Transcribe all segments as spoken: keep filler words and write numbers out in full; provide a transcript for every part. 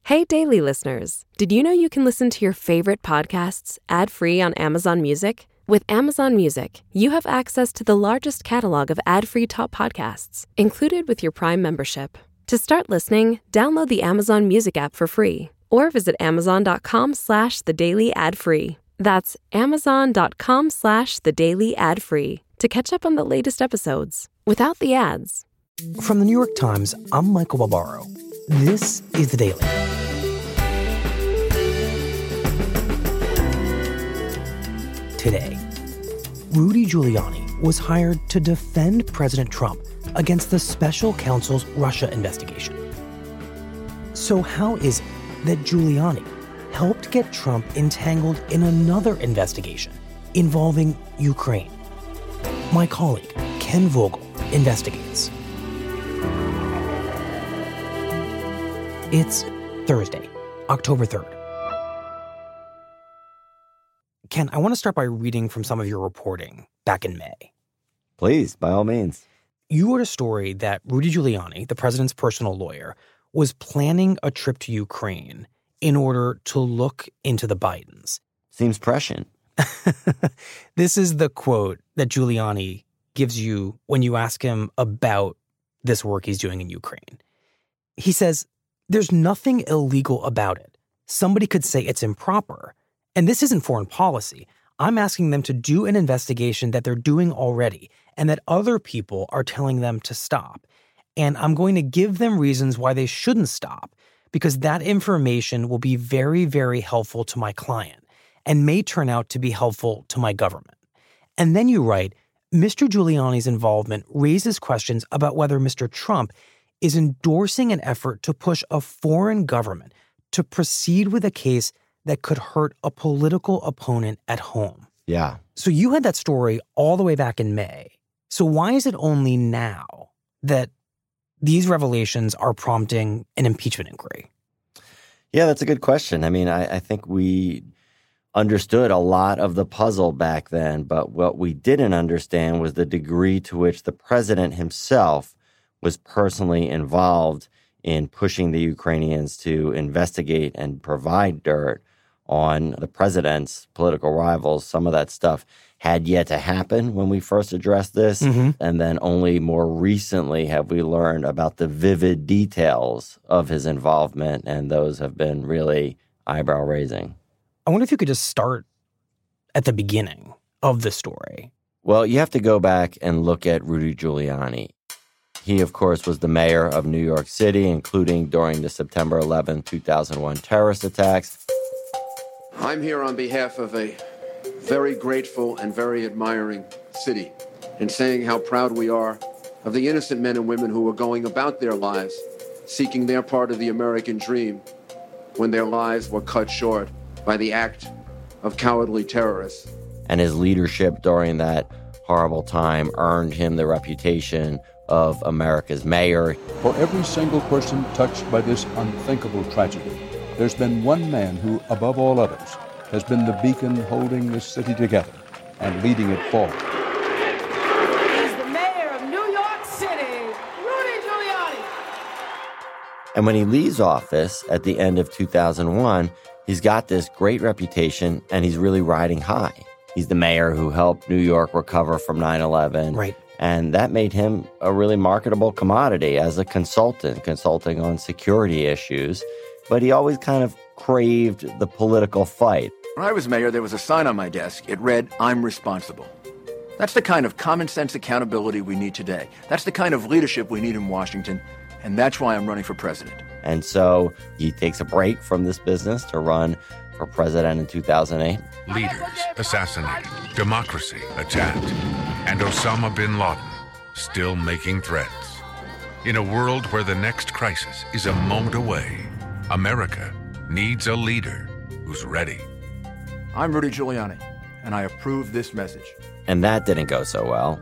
Hey, Daily listeners. Did you know you can listen to your favorite podcasts ad-free on Amazon Music? With Amazon Music, you have access to the largest catalog of ad-free top podcasts, included with your Prime membership. To start listening, download the Amazon Music app for free, or visit amazon.com slash the daily ad free. That's amazon.com slash the daily ad free to catch up on the latest episodes without the ads. From the New York Times, I'm Michael Barbaro. This is The Daily. Today, Rudy Giuliani was hired to defend President Trump against the special counsel's Russia investigation. So how is it that Giuliani helped get Trump entangled in another investigation involving Ukraine? My colleague, Ken Vogel, investigates. It's Thursday, October third. Ken, I want to start by reading from some of your reporting back in May. Please, by all means. You wrote a story that Rudy Giuliani, the president's personal lawyer, was planning a trip to Ukraine in order to look into the Bidens. Seems prescient. This is the quote that Giuliani gives you when you ask him about this work he's doing in Ukraine. He says, "There's nothing illegal about it. Somebody could say it's improper. And this isn't foreign policy. I'm asking them to do an investigation that they're doing already and that other people are telling them to stop. And I'm going to give them reasons why they shouldn't stop, because that information will be very, very helpful to my client and may turn out to be helpful to my government." And then you write, Mister Giuliani's involvement raises questions about whether Mister Trump is endorsing an effort to push a foreign government to proceed with a case that could hurt a political opponent at home. Yeah. So you had that story all the way back in May. So why is it only now that these revelations are prompting an impeachment inquiry? Yeah, that's a good question. I mean, I, I think we understood a lot of the puzzle back then, but what we didn't understand was the degree to which the president himself was personally involved in pushing the Ukrainians to investigate and provide dirt on the president's political rivals. Some of that stuff had yet to happen when we first addressed this. Mm-hmm. And then only more recently have we learned about the vivid details of his involvement, and those have been really eyebrow-raising. I wonder if you could just start at the beginning of the story. Well, you have to go back and look at Rudy Giuliani. He, of course, was the mayor of New York City, including during the September eleventh, two thousand one terrorist attacks. I'm here on behalf of a very grateful and very admiring city in saying how proud we are of the innocent men and women who were going about their lives, seeking their part of the American dream when their lives were cut short by the act of cowardly terrorists. And his leadership during that horrible time earned him the reputation of America's mayor. For every single person touched by this unthinkable tragedy, there's been one man who, above all others, has been the beacon holding this city together and leading it forward. He's the mayor of New York City, Rudy Giuliani. And when he leaves office at the end of two thousand one, he's got this great reputation and he's really riding high. He's the mayor who helped New York recover from nine eleven. Right. And that made him a really marketable commodity as a consultant, consulting on security issues. But he always kind of craved the political fight. When I was mayor, there was a sign on my desk. It read, "I'm responsible." That's the kind of common sense accountability we need today. That's the kind of leadership we need in Washington. And that's why I'm running for president. And so he takes a break from this business to run for president in two thousand eight. Leaders assassinated, democracy attacked, and Osama bin Laden still making threats. In a world where the next crisis is a moment away, America needs a leader who's ready. I'm Rudy Giuliani, and I approve this message. And that didn't go so well.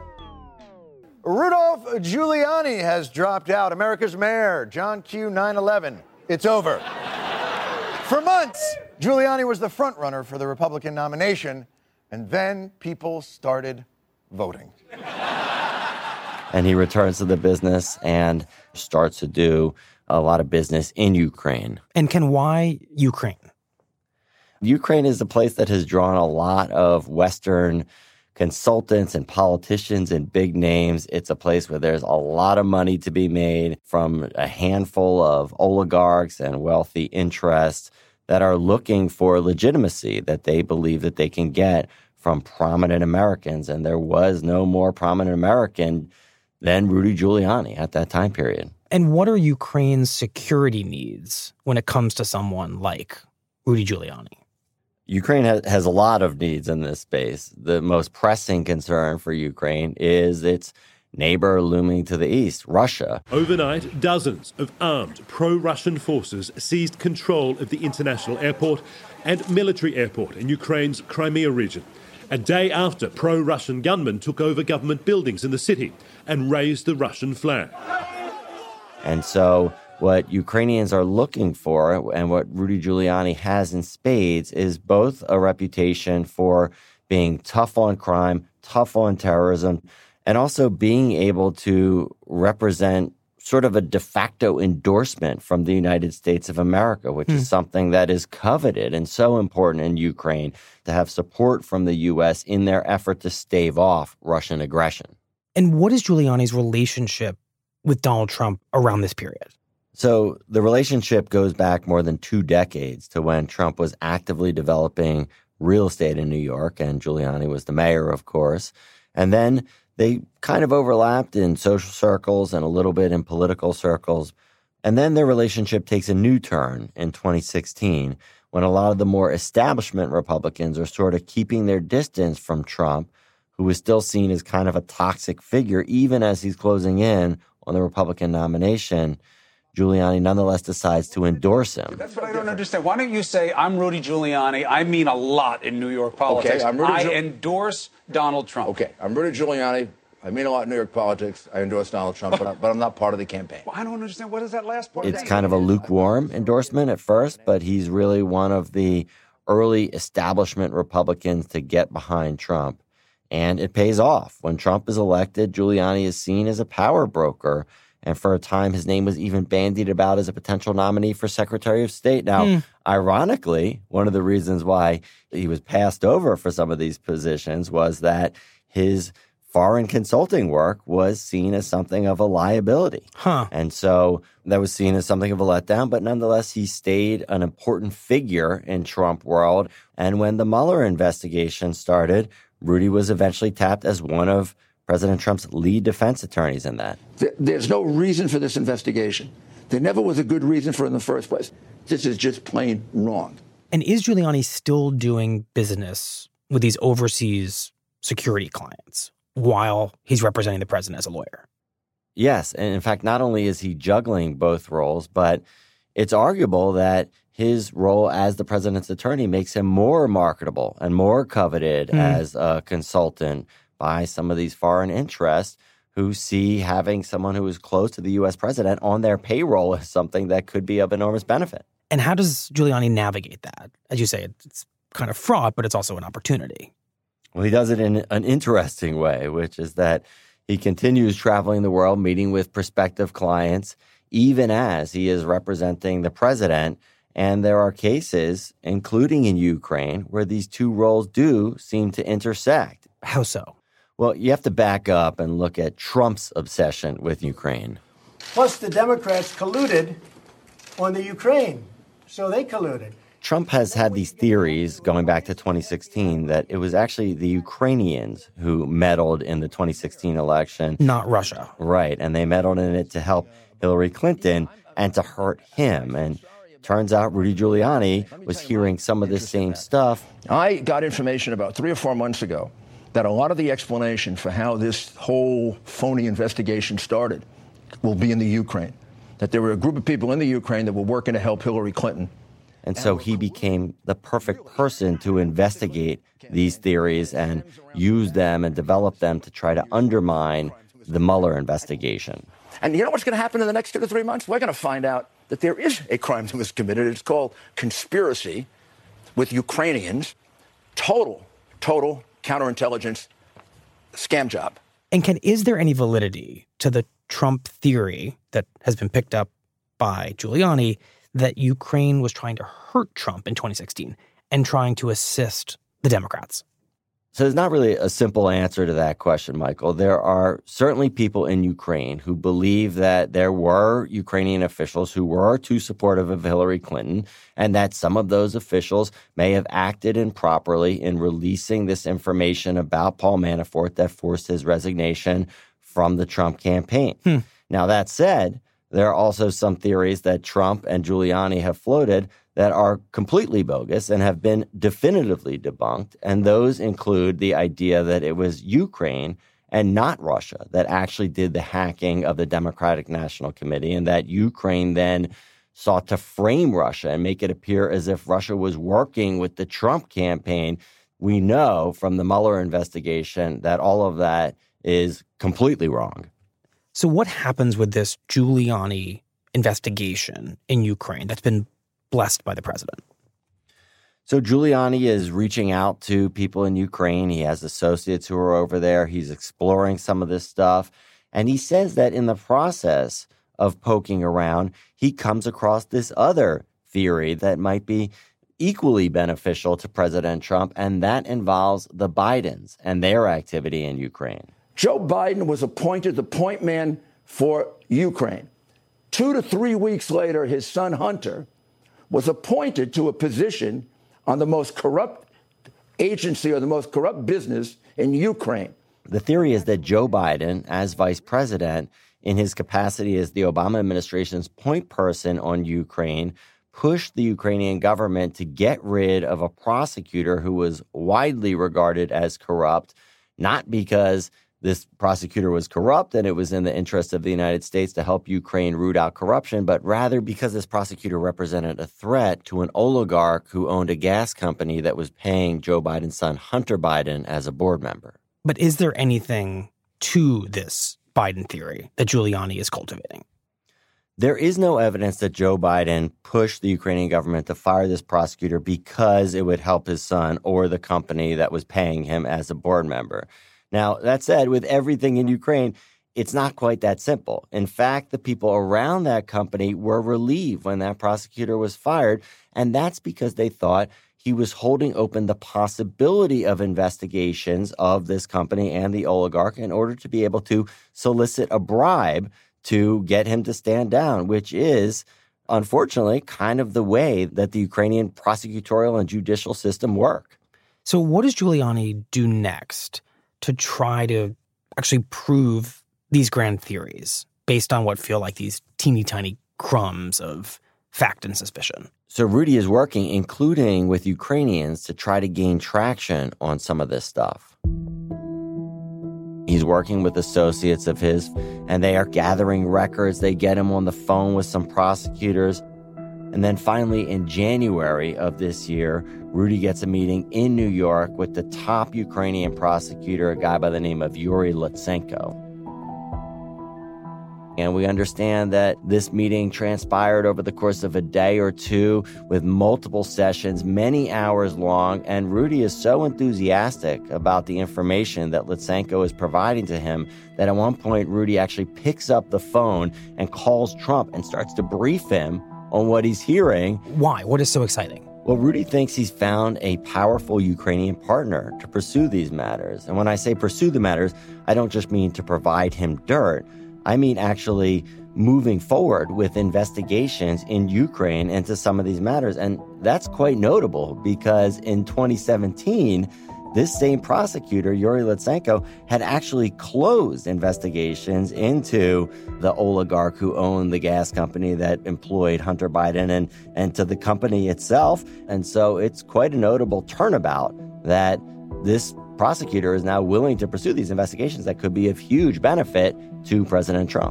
Rudolph Giuliani has dropped out. America's mayor, John Q. nine eleven. It's over. For months, Giuliani was the front runner for the Republican nomination, and then people started voting. And he returns to the business and starts to do a lot of business in Ukraine. And Ken, why Ukraine? Ukraine is a place that has drawn a lot of Western consultants and politicians and big names. It's a place where there's a lot of money to be made from a handful of oligarchs and wealthy interests that are looking for legitimacy that they believe that they can get from prominent Americans. And there was no more prominent American than Rudy Giuliani at that time period. And what are Ukraine's security needs when it comes to someone like Rudy Giuliani? Ukraine has, has a lot of needs in this space. The most pressing concern for Ukraine is its neighbor looming to the east, Russia. Overnight, dozens of armed pro-Russian forces seized control of the international airport and military airport in Ukraine's Crimea region, a day after pro-Russian gunmen took over government buildings in the city and raised the Russian flag. And so what Ukrainians are looking for and what Rudy Giuliani has in spades is both a reputation for being tough on crime, tough on terrorism, and also being able to represent sort of a de facto endorsement from the United States of America, which hmm. is something that is coveted and so important in Ukraine to have support from the U S in their effort to stave off Russian aggression. And what is Giuliani's relationship with Donald Trump around this period? So the relationship goes back more than two decades to when Trump was actively developing real estate in New York, and Giuliani was the mayor, of course. And then they kind of overlapped in social circles and a little bit in political circles. And then their relationship takes a new turn in twenty sixteen when a lot of the more establishment Republicans are sort of keeping their distance from Trump, who is still seen as kind of a toxic figure, even as he's closing in on the Republican nomination. Giuliani nonetheless decides to endorse him. That's what I don't understand. Why don't you say, I'm Rudy Giuliani. I mean a lot in New York politics. Okay, I'm Rudy I Giul- endorse Donald Trump. Okay, I'm Rudy Giuliani. I mean a lot in New York politics. I endorse Donald Trump, but, I, but I'm not part of the campaign. Well, I don't understand. What is that last part? It's kind of a lukewarm endorsement at first, but he's really one of the early establishment Republicans to get behind Trump. And it pays off. When Trump is elected, Giuliani is seen as a power broker. And for a time, his name was even bandied about as a potential nominee for Secretary of State. Now, mm. ironically, one of the reasons why he was passed over for some of these positions was that his foreign consulting work was seen as something of a liability. Huh. And so that was seen as something of a letdown. But nonetheless, he stayed an important figure in Trump world. And when the Mueller investigation started, Rudy was eventually tapped as one of President Trump's lead defense attorneys in that. There's no reason for this investigation. There never was a good reason for it in the first place. This is just plain wrong. And is Giuliani still doing business with these overseas security clients while he's representing the president as a lawyer? Yes. And in fact, not only is he juggling both roles, but it's arguable that his role as the president's attorney makes him more marketable and more coveted mm. as a consultant by some of these foreign interests who see having someone who is close to the U S president on their payroll as something that could be of enormous benefit. And how does Giuliani navigate that? As you say, it's kind of fraught, but it's also an opportunity. Well, he does it in an interesting way, which is that he continues traveling the world, meeting with prospective clients, even as he is representing the president. And there are cases, including in Ukraine, where these two roles do seem to intersect. How so? Well, you have to back up and look at Trump's obsession with Ukraine. Plus, the Democrats colluded on the Ukraine, so they colluded. Trump has had these theories going back to twenty sixteen that it was actually the Ukrainians who meddled in the twenty sixteen election. Not Russia. Right, and they meddled in it to help Hillary Clinton and to hurt him. And turns out Rudy Giuliani was hearing some of this same stuff. I got information about three or four months ago that a lot of the explanation for how this whole phony investigation started will be in the Ukraine. That there were a group of people in the Ukraine that were working to help Hillary Clinton. And so he became the perfect person to investigate these theories and use them and develop them to try to undermine the Mueller investigation. And you know what's going to happen in the next two to three months? We're going to find out that there is a crime that was committed. It's called conspiracy with Ukrainians. Total, total counterintelligence scam job. And Ken, is there any validity to the Trump theory that has been picked up by Giuliani that Ukraine was trying to hurt Trump in twenty sixteen and trying to assist the Democrats? So there's not really a simple answer to that question, Michael. There are certainly people in Ukraine who believe that there were Ukrainian officials who were too supportive of Hillary Clinton, and that some of those officials may have acted improperly in releasing this information about Paul Manafort that forced his resignation from the Trump campaign. Hmm. Now, that said, there are also some theories that Trump and Giuliani have floated that are completely bogus and have been definitively debunked. And those include the idea that it was Ukraine and not Russia that actually did the hacking of the Democratic National Committee, and that Ukraine then sought to frame Russia and make it appear as if Russia was working with the Trump campaign. We know from the Mueller investigation that all of that is completely wrong. So what happens with this Giuliani investigation in Ukraine that's been blessed by the president? So Giuliani is reaching out to people in Ukraine. He has associates who are over there. He's exploring some of this stuff. And he says that in the process of poking around, he comes across this other theory that might be equally beneficial to President Trump, and that involves the Bidens and their activity in Ukraine. Joe Biden was appointed the point man for Ukraine. Two to three weeks later, his son Hunter was appointed to a position on the most corrupt agency or the most corrupt business in Ukraine. The theory is that Joe Biden, as vice president, in his capacity as the Obama administration's point person on Ukraine, pushed the Ukrainian government to get rid of a prosecutor who was widely regarded as corrupt, not because this prosecutor was corrupt and it was in the interest of the United States to help Ukraine root out corruption, but rather because this prosecutor represented a threat to an oligarch who owned a gas company that was paying Joe Biden's son, Hunter Biden, as a board member. But is there anything to this Biden theory that Giuliani is cultivating? There is no evidence that Joe Biden pushed the Ukrainian government to fire this prosecutor because it would help his son or the company that was paying him as a board member. Now, that said, with everything in Ukraine, it's not quite that simple. In fact, the people around that company were relieved when that prosecutor was fired, and that's because they thought he was holding open the possibility of investigations of this company and the oligarch in order to be able to solicit a bribe to get him to stand down, which is, unfortunately, kind of the way that the Ukrainian prosecutorial and judicial system work. So what does Giuliani do next to try to actually prove these grand theories based on what feel like these teeny tiny crumbs of fact and suspicion? So Rudy is working, including with Ukrainians, to try to gain traction on some of this stuff. He's working with associates of his, and they are gathering records. They get him on the phone with some prosecutors. And then finally, in January of this year, Rudy gets a meeting in New York with the top Ukrainian prosecutor, a guy by the name of Yuri Lutsenko. And we understand that this meeting transpired over the course of a day or two with multiple sessions, many hours long. And Rudy is so enthusiastic about the information that Lutsenko is providing to him that at one point, Rudy actually picks up the phone and calls Trump and starts to brief him on what he's hearing. Why? What is so exciting? Well, Rudy thinks he's found a powerful Ukrainian partner to pursue these matters. And when I say pursue the matters, I don't just mean to provide him dirt. I mean actually moving forward with investigations in Ukraine into some of these matters. And that's quite notable because in twenty seventeen, this same prosecutor, Yuri Lutsenko, had actually closed investigations into the oligarch who owned the gas company that employed Hunter Biden and, and to the company itself. And so it's quite a notable turnabout that this prosecutor is now willing to pursue these investigations that could be of huge benefit to President Trump.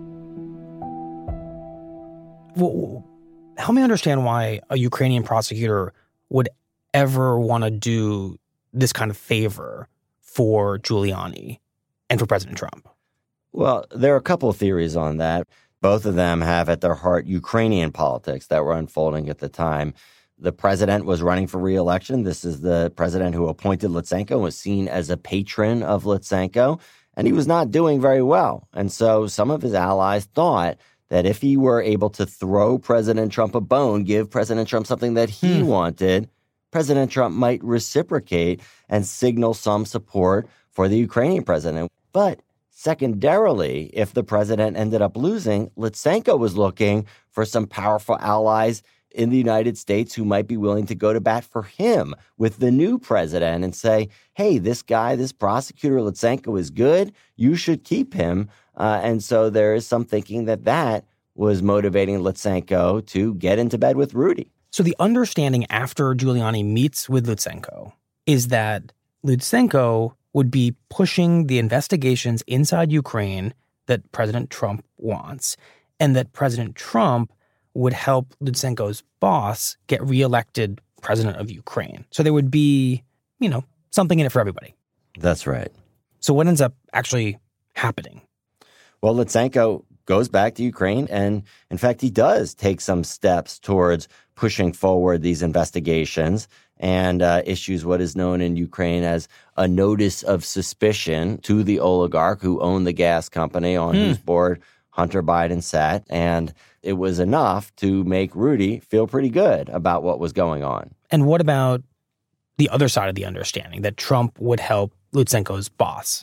Well, help me understand why a Ukrainian prosecutor would ever want to do this kind of favor for Giuliani and for President Trump. Well, there are a couple of theories on that. Both of them have at their heart Ukrainian politics that were unfolding at the time. The president was running for re-election. This is the president who appointed Lutsenko and was seen as a patron of Lutsenko, and he was not doing very well. And so some of his allies thought that if he were able to throw President Trump a bone, give President Trump something that he hmm. wanted, President Trump might reciprocate and signal some support for the Ukrainian president. But secondarily, if the president ended up losing, Lutsenko was looking for some powerful allies in the United States who might be willing to go to bat for him with the new president and say, hey, this guy, this prosecutor Lutsenko is good. You should keep him. Uh, and so there is some thinking that that was motivating Lutsenko to get into bed with Rudy. So the understanding after Giuliani meets with Lutsenko is that Lutsenko would be pushing the investigations inside Ukraine that President Trump wants, and that President Trump would help Lutsenko's boss get reelected president of Ukraine. So there would be, you know, something in it for everybody. That's right. So what ends up actually happening? Well, Lutsenko goes back to Ukraine, and in fact, he does take some steps towards pushing forward these investigations and uh, issues what is known in Ukraine as a notice of suspicion to the oligarch who owned the gas company on hmm. whose board Hunter Biden sat. And it was enough to make Rudy feel pretty good about what was going on. And what about the other side of the understanding that Trump would help Lutsenko's boss?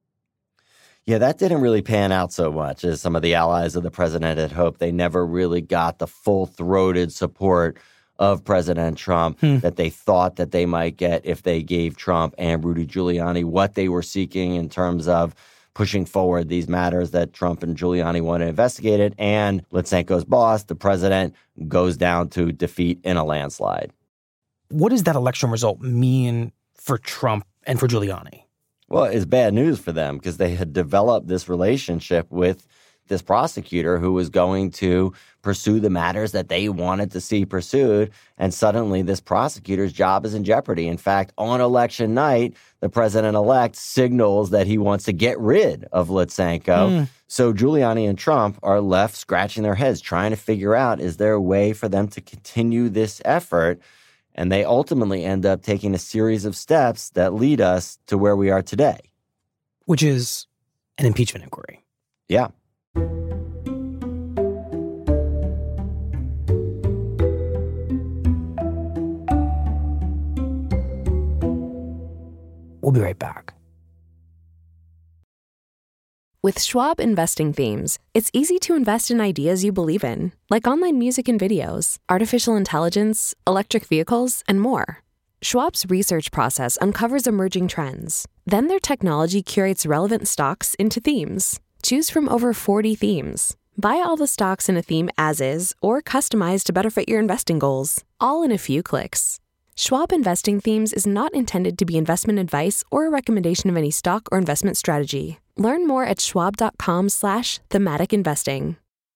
Yeah, that didn't really pan out so much as some of the allies of the president had hoped. They never really got the full-throated support of President Trump hmm. that they thought that they might get if they gave Trump and Rudy Giuliani what they were seeking in terms of pushing forward these matters that Trump and Giuliani wanted investigated. And Lutsenko's boss, the president, goes down to defeat in a landslide. What does that election result mean for Trump and for Giuliani? Well, it's bad news for them because they had developed this relationship with this prosecutor who was going to pursue the matters that they wanted to see pursued. And suddenly this prosecutor's job is in jeopardy. In fact, on election night, the president-elect signals that he wants to get rid of Lutsenko. Mm. So Giuliani and Trump are left scratching their heads, trying to figure out, is there a way for them to continue this effort? And they ultimately end up taking a series of steps that lead us to where we are today. Which is an impeachment inquiry. Yeah. We'll be right back. With Schwab Investing Themes, it's easy to invest in ideas you believe in, like online music and videos, artificial intelligence, electric vehicles, and more. Schwab's research process uncovers emerging trends. Then their technology curates relevant stocks into themes. Choose from over forty themes. Buy all the stocks in a theme as is or customize to better fit your investing goals, all in a few clicks. Schwab Investing Themes is not intended to be investment advice or a recommendation of any stock or investment strategy. Learn more at schwab.com slash thematic investing.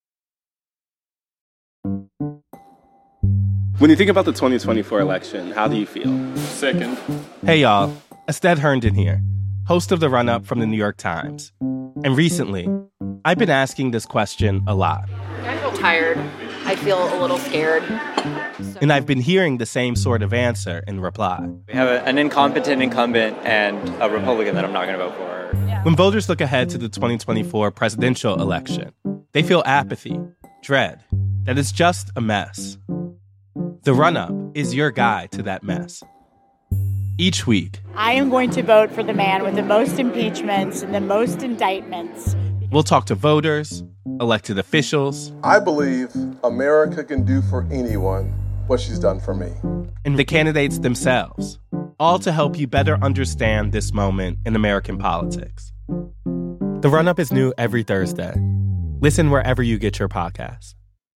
When you think about the twenty twenty-four election, how do you feel? Sickened. Hey, y'all. Estelle Herndon here, host of The Run-Up from the New York Times. And recently, I've been asking this question a lot. I feel tired. I feel a little scared. So. And I've been hearing the same sort of answer in reply. We have a, an incompetent incumbent and a Republican that I'm not going to vote for. Yeah. When voters look ahead to the twenty twenty-four presidential election, they feel apathy, dread, that it's just a mess. The Run-Up is your guide to that mess. Each week, I am going to vote for the man with the most impeachments and the most indictments. We'll talk to voters, elected officials. I believe America can do for anyone what she's done for me. And the candidates themselves, all to help you better understand this moment in American politics. The Run-Up is new every Thursday. Listen wherever you get your podcasts.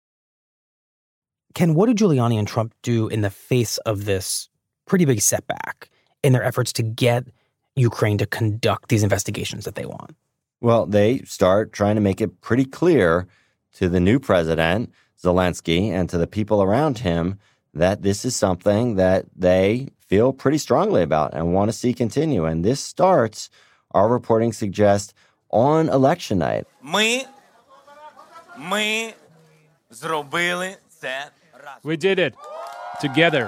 Ken, what did Giuliani and Trump do in the face of this pretty big setback in their efforts to get Ukraine to conduct these investigations that they want? Well, they start trying to make it pretty clear to the new president, Zelensky, and to the people around him that this is something that they feel pretty strongly about and want to see continue. And this starts, our reporting suggests, on election night. Ми, ми зробили це. We did it. Together.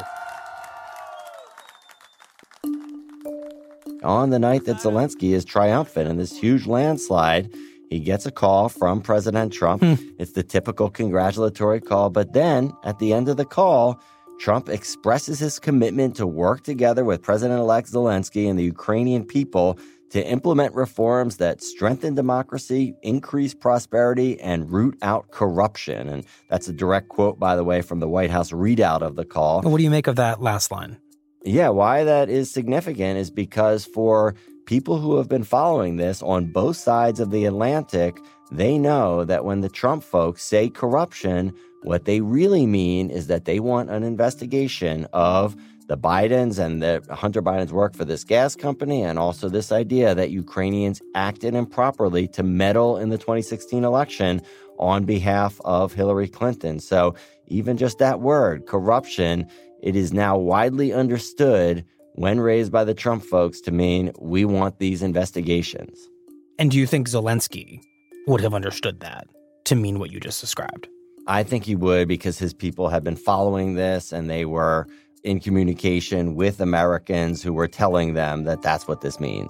On the night that Zelensky is triumphant in this huge landslide He gets a call from President Trump. Hmm. It's the typical congratulatory call. But then at the end of the call, Trump expresses his commitment to work together with President-elect Zelensky and the Ukrainian people to implement reforms that strengthen democracy, increase prosperity, and root out corruption. And that's a direct quote, by the way, from the White House readout of the call. What do you make of that last line? Yeah, why that is significant is because for people who have been following this on both sides of the Atlantic, they know that when the Trump folks say corruption, what they really mean is that they want an investigation of the Bidens and the Hunter Biden's work for this gas company, and also this idea that Ukrainians acted improperly to meddle in the twenty sixteen election on behalf of Hillary Clinton. So even just that word, corruption, it is now widely understood when raised by the Trump folks to mean we want these investigations. And do you think Zelensky would have understood that to mean what you just described? I think he would, because his people have been following this and they were in communication with Americans who were telling them that that's what this means.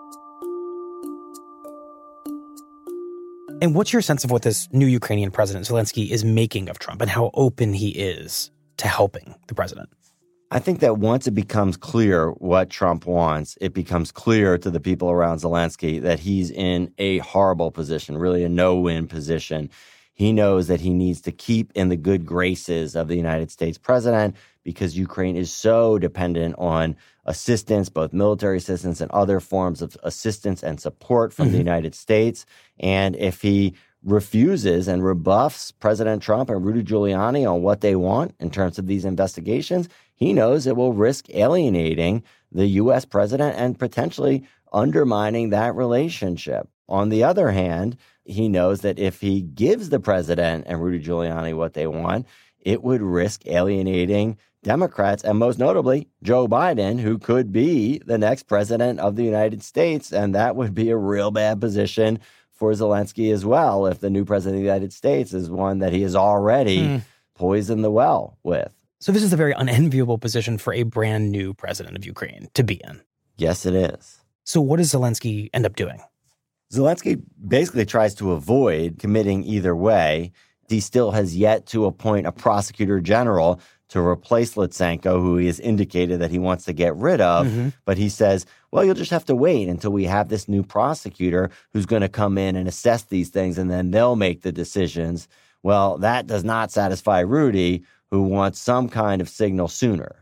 And what's your sense of what this new Ukrainian president, Zelensky, is making of Trump and how open he is to helping the president? I think that once it becomes clear what Trump wants, it becomes clear to the people around Zelensky that he's in a horrible position, really a no-win position. He knows that he needs to keep in the good graces of the United States president because Ukraine is so dependent on assistance, both military assistance and other forms of assistance and support from mm-hmm. the United States. And if he refuses and rebuffs President Trump and Rudy Giuliani on what they want in terms of these investigations, he knows it will risk alienating the U S president and potentially undermining that relationship. On the other hand, he knows that if he gives the president and Rudy Giuliani what they want, it would risk alienating Democrats, and most notably, Joe Biden, who could be the next president of the United States. And that would be a real bad position for Zelensky as well, if the new president of the United States is one that he has already mm. poisoned the well with. So this is a very unenviable position for a brand new president of Ukraine to be in. Yes, it is. So what does Zelensky end up doing? Zelensky basically tries to avoid committing either way. He still has yet to appoint a prosecutor general to replace Lutsenko, who he has indicated that he wants to get rid of. Mm-hmm. But he says, well, you'll just have to wait until we have this new prosecutor who's going to come in and assess these things, and then they'll make the decisions. Well, that does not satisfy Rudy, who wants some kind of signal sooner.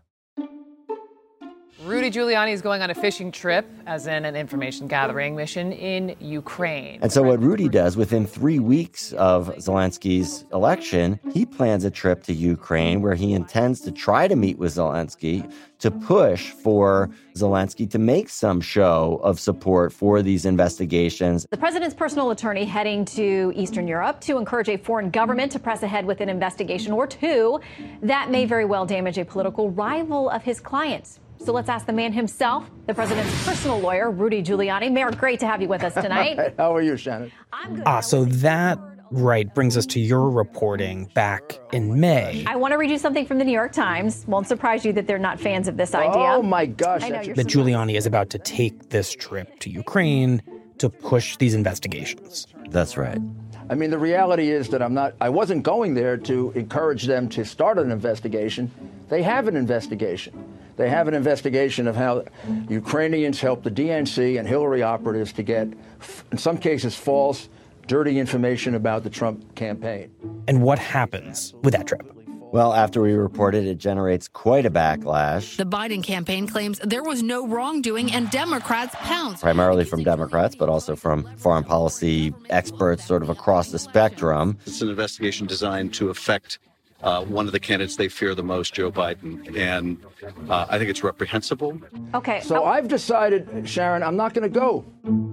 Rudy Giuliani is going on a fishing trip, as in an information gathering mission in Ukraine. And so what Rudy does within three weeks of Zelensky's election, he plans a trip to Ukraine where he intends to try to meet with Zelensky to push for Zelensky to make some show of support for these investigations. The president's personal attorney heading to Eastern Europe to encourage a foreign government to press ahead with an investigation or two that may very well damage a political rival of his clients. So let's ask the man himself, the president's personal lawyer, Rudy Giuliani. Mayor, great to have you with us tonight. Hi, how are you, Shannon? I'm good. Ah, so that, right, brings us to your reporting back in May. I want to read you something from the New York Times. Won't surprise you that they're not fans of this idea. Oh, my gosh. I know, you're that Giuliani is about to take this trip to Ukraine to push these investigations. That's right. I mean, the reality is that I'm not, I wasn't going there to encourage them to start an investigation. They have an investigation. They have an investigation of how Ukrainians helped the D N C and Hillary operatives to get, in some cases, false, dirty information about the Trump campaign. And what happens with that trip? Well, after we reported, it generates quite a backlash. The Biden campaign claims there was no wrongdoing, and Democrats pounce. Primarily from Democrats, but also from foreign policy experts sort of across the spectrum. It's an investigation designed to affect uh, one of the candidates they fear the most, Joe Biden. And uh, I think it's reprehensible. Okay. So oh. I've decided, Sharon, I'm not going to go.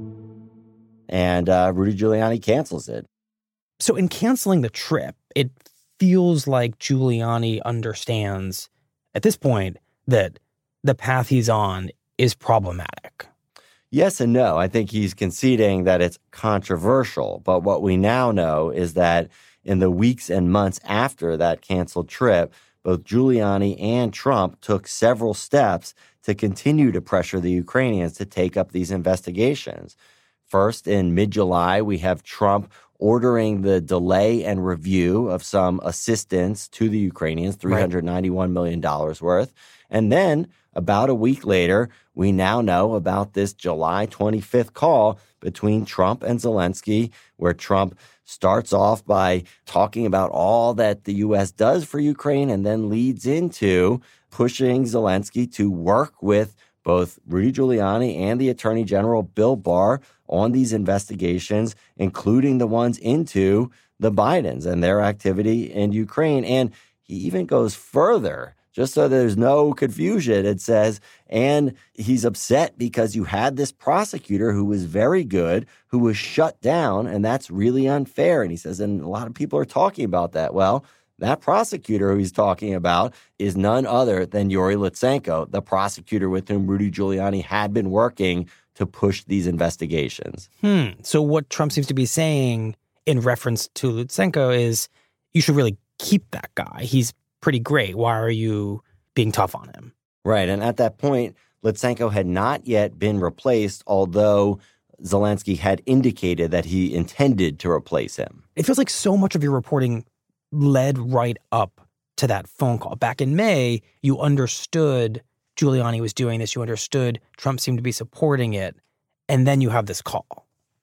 And uh, Rudy Giuliani cancels it. So in canceling the trip, it feels like Giuliani understands at this point that the path he's on is problematic. Yes and no. I think he's conceding that it's controversial. But what we now know is that in the weeks and months after that canceled trip, both Giuliani and Trump took several steps to continue to pressure the Ukrainians to take up these investigations. First, in mid-July, we have Trump ordering the delay and review of some assistance to the Ukrainians, three hundred ninety-one million dollars worth. And then about a week later, we now know about this July twenty-fifth call between Trump and Zelensky, where Trump starts off by talking about all that the U S does for Ukraine and then leads into pushing Zelensky to work with both Rudy Giuliani and the Attorney General Bill Barr on these investigations, including the ones into the Bidens and their activity in Ukraine. And he even goes further, just so there's no confusion. It says, and he's upset because you had this prosecutor who was very good, who was shut down, and that's really unfair. And he says, and a lot of people are talking about that. Well, that prosecutor who he's talking about is none other than Yuri Lutsenko, the prosecutor with whom Rudy Giuliani had been working to push these investigations. Hmm. So what Trump seems to be saying in reference to Lutsenko is you should really keep that guy. He's pretty great. Why are you being tough on him? Right. And at that point, Lutsenko had not yet been replaced, although Zelensky had indicated that he intended to replace him. It feels like so much of your reporting led right up to that phone call. Back in May, you understood Giuliani was doing this. You understood Trump seemed to be supporting it. And then you have this call.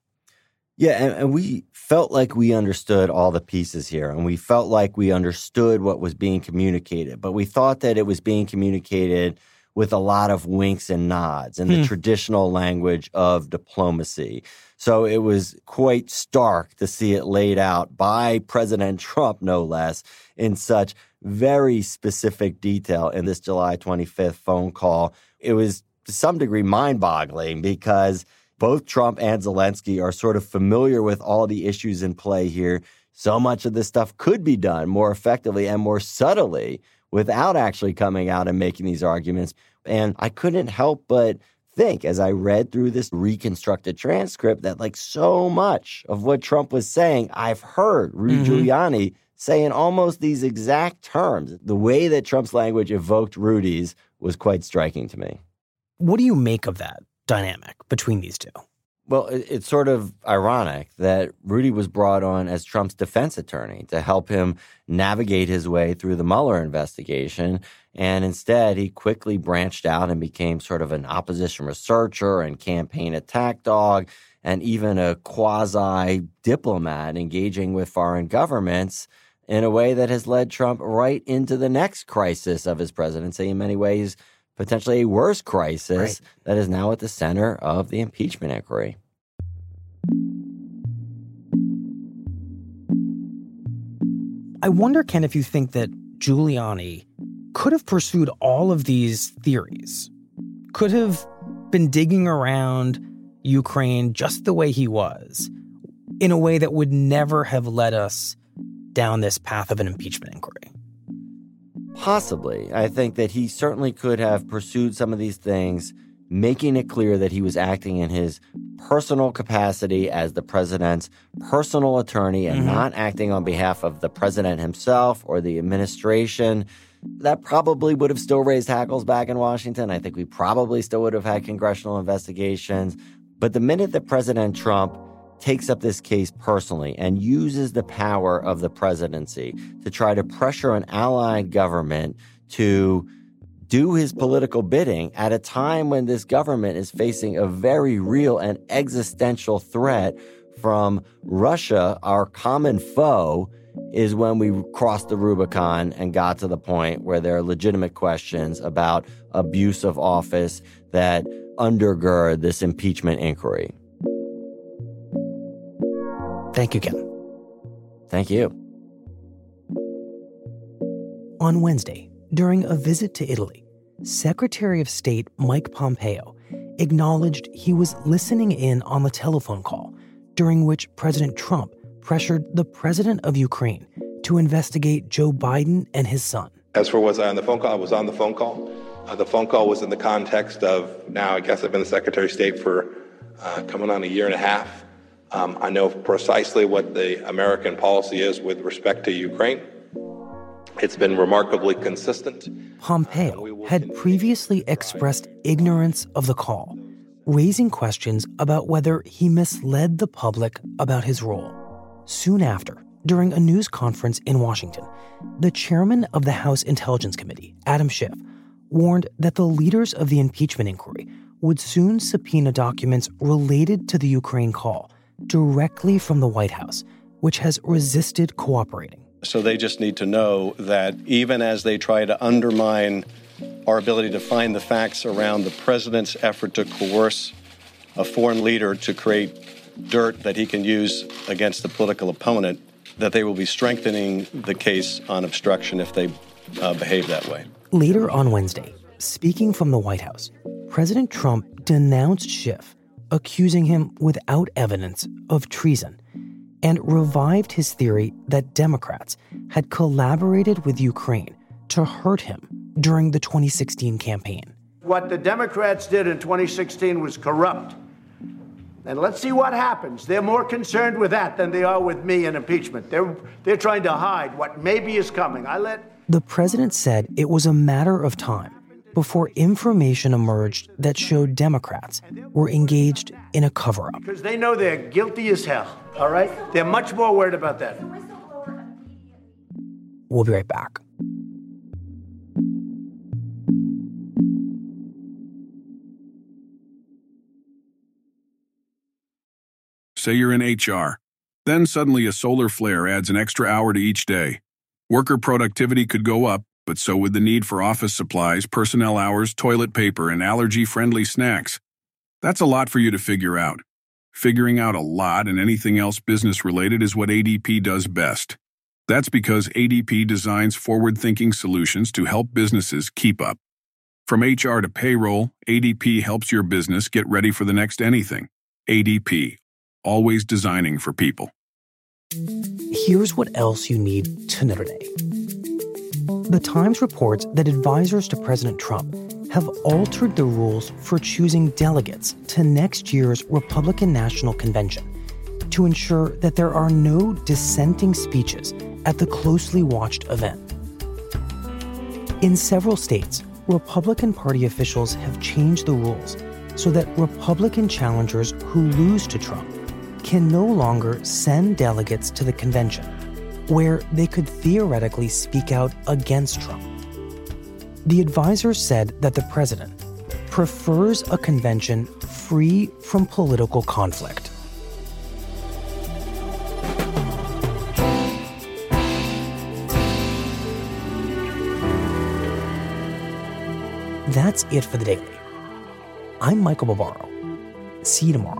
Yeah, and, and we felt like we understood all the pieces here, and we felt like we understood what was being communicated. But we thought that it was being communicated with a lot of winks and nods in the Hmm. traditional language of diplomacy. So it was quite stark to see it laid out by President Trump, no less, in such very specific detail in this July twenty-fifth phone call. It was to some degree mind-boggling because both Trump and Zelensky are sort of familiar with all the issues in play here. So much of this stuff could be done more effectively and more subtly without actually coming out and making these arguments. And I couldn't help but think as I read through this reconstructed transcript that like so much of what Trump was saying, I've heard Rudy Mm-hmm. Giuliani say in almost these exact terms. The way that Trump's language evoked Rudy's was quite striking to me. What do you make of that dynamic between these two? Well, it, it's sort of ironic that Rudy was brought on as Trump's defense attorney to help him navigate his way through the Mueller investigation. And instead, he quickly branched out and became sort of an opposition researcher and campaign attack dog and even a quasi-diplomat engaging with foreign governments in a way that has led Trump right into the next crisis of his presidency, in many ways, potentially a worse crisis Right. that is now at the center of the impeachment inquiry. I wonder, Ken, if you think that Giuliani could have pursued all of these theories, could have been digging around Ukraine just the way he was, in a way that would never have led us down this path of an impeachment inquiry. Possibly. I think that he certainly could have pursued some of these things, making it clear that he was acting in his personal capacity as the president's personal attorney and Mhm. not acting on behalf of the president himself or the administration. That probably would have still raised hackles back in Washington. I think we probably still would have had congressional investigations. But the minute that President Trump takes up this case personally and uses the power of the presidency to try to pressure an allied government to do his political bidding at a time when this government is facing a very real and existential threat from Russia, our common foe, is when we crossed the Rubicon and got to the point where there are legitimate questions about abuse of office that undergird this impeachment inquiry. Thank you, Ken. Thank you. On Wednesday, during a visit to Italy, Secretary of State Mike Pompeo acknowledged he was listening in on the telephone call during which President Trump pressured the president of Ukraine to investigate Joe Biden and his son. As for was I on the phone call, I was on the phone call. Uh, the phone call was in the context of, now I guess I've been the Secretary of State for uh, coming on a year and a half. Um, I know precisely what the American policy is with respect to Ukraine. It's been remarkably consistent. Pompeo had previously expressed ignorance of the call, raising questions about whether he misled the public about his role. Soon after, during a news conference in Washington, the chairman of the House Intelligence Committee, Adam Schiff, warned that the leaders of the impeachment inquiry would soon subpoena documents related to the Ukraine call directly from the White House, which has resisted cooperating. So they just need to know that even as they try to undermine our ability to find the facts around the president's effort to coerce a foreign leader to create dirt that he can use against the political opponent, that they will be strengthening the case on obstruction if they uh, behave that way. Later on Wednesday, speaking from the White House, President Trump denounced Schiff, accusing him without evidence of treason, and revived his theory that Democrats had collaborated with Ukraine to hurt him during the twenty sixteen campaign. What the Democrats did in twenty sixteen was corrupt. And let's see what happens. They're more concerned with that than they are with me and impeachment. They're, they're trying to hide what maybe is coming. I let... The president said it was a matter of time before information emerged that showed Democrats were engaged in a cover-up. Because they know they're guilty as hell, all right? They're much more worried about that. We'll be right back. Say you're in H R. Then suddenly a solar flare adds an extra hour to each day. Worker productivity could go up, but so would the need for office supplies, personnel hours, toilet paper, and allergy-friendly snacks. That's a lot for you to figure out. Figuring out a lot and anything else business-related is what A D P does best. That's because A D P designs forward-thinking solutions to help businesses keep up. From H R to payroll, A D P helps your business get ready for the next anything. A D P. Always designing for people. Here's what else you need to know today. The Times reports that advisors to President Trump have altered the rules for choosing delegates to next year's Republican National Convention to ensure that there are no dissenting speeches at the closely watched event. In several states, Republican Party officials have changed the rules so that Republican challengers who lose to Trump can no longer send delegates to the convention, where they could theoretically speak out against Trump. The advisors said that the president prefers a convention free from political conflict. That's it for the Daily. I'm Michael Barbaro. See you tomorrow.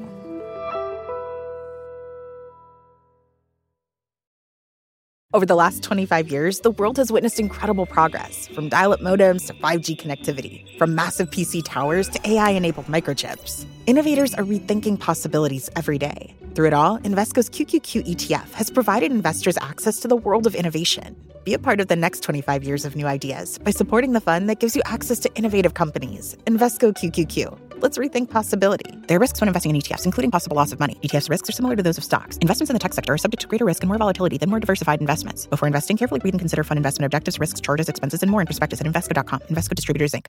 Over the last twenty-five years, the world has witnessed incredible progress, from dial-up modems to five G connectivity, from massive P C towers to A I-enabled microchips. Innovators are rethinking possibilities every day. Through it all, Invesco's Q Q Q E T F has provided investors access to the world of innovation. Be a part of the next twenty-five years of new ideas by supporting the fund that gives you access to innovative companies. Invesco Q Q Q. Let's rethink possibility. There are risks when investing in E T Fs, including possible loss of money. E T Fs risks are similar to those of stocks. Investments in the tech sector are subject to greater risk and more volatility than more diversified investments. Before investing, carefully read and consider fund investment objectives, risks, charges, expenses, and more in prospectus at Invesco dot com. Invesco Distributors, Incorporated.